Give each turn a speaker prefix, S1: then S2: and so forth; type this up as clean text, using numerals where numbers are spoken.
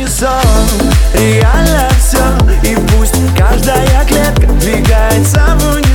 S1: сон, реально все. И пусть каждая клетка двигается в унисон.